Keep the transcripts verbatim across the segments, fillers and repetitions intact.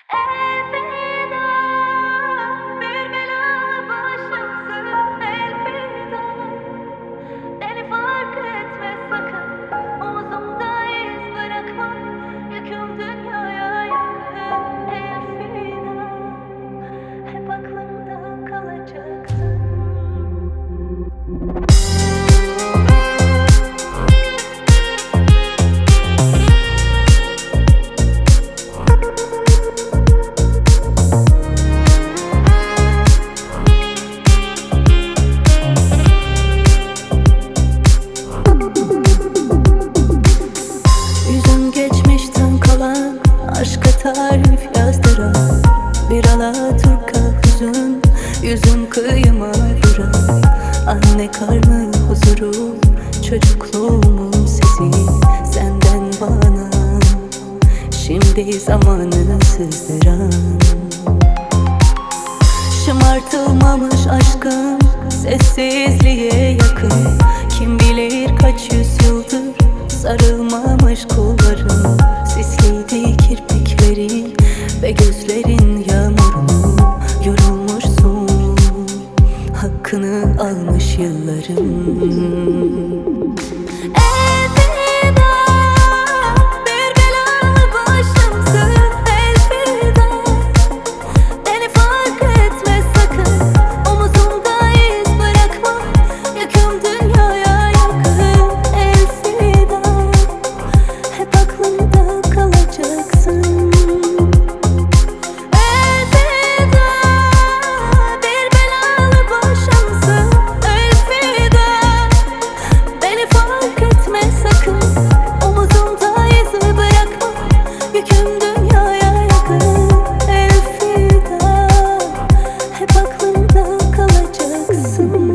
Elveda, bir belalı başımsın. Elveda, beni fark etme sakın. Omuzumda iz bırakma, yüküm dünyaya yakın. Elveda, hep aklımda kalacaksın. Geçmişten kalan aşka tarif yazdıran bir alaturka hüzün, yüzüm kıyıma vuran. Anne karnı huzurum, çocukluğumun sesi senden bana. Şimdi zamanı sızdıran, şımartılmamış aşkım sessizliğe yakın. Kim bilir kaç yüzyıldır sarılmamış kolların, sisliydi kirpiklerin ve gözlerin yağmurunu. Yorulmuşsun, hakkını almış yılların. Elveda, bir belalı başımsın. Elveda, beni fark etme sakın. Omuzumda iz bırakma, yüküm dünyaya yakın. Elveda, hep aklımda kalacaksın. Elveda, bir belalı başımsın. Elveda, beni fark etme sakın. Omuzumda iz bırakma, yüküm dünyaya yakın. Elveda, hep aklımda kalacaksın.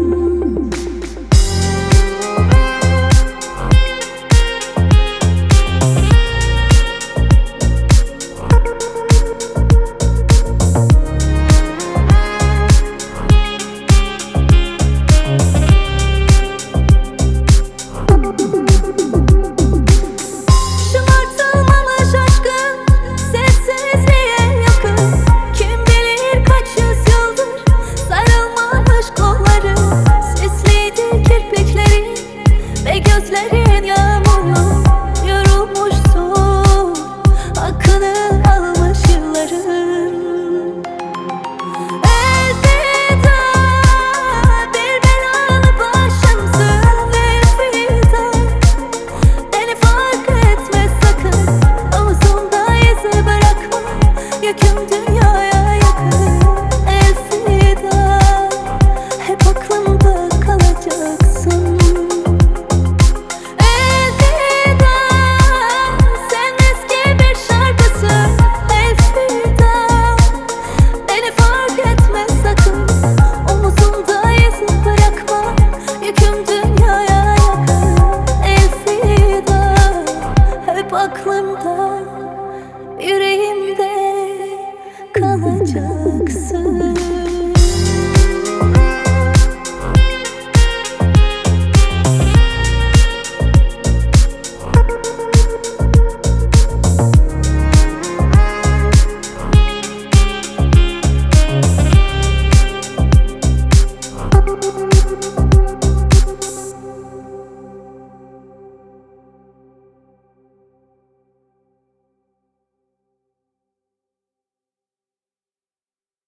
Şımartılmamış aşkın sessizliğe yakın. Kim bilir kaç yüzyıldır sarılmamış kolların, sisliydi kirpiklerin ve gözlerin yağmurlu. Yorulmuşsun, hakkını almış yılların. Elveda, bir belalı başımsın. Elveda, beni fark etme sakın. Omuzumda iz bırakma, yüküm dünyaya yakın. Elveda, hep aklımda kalacaksın. Elveda, sen eski bir şarkısın. Elveda, beni fark etme sakın. Omuzumda iz bırakma, yüküm dünyaya yakın. Elveda, hep aklımda, yüreğimde kalacaksın.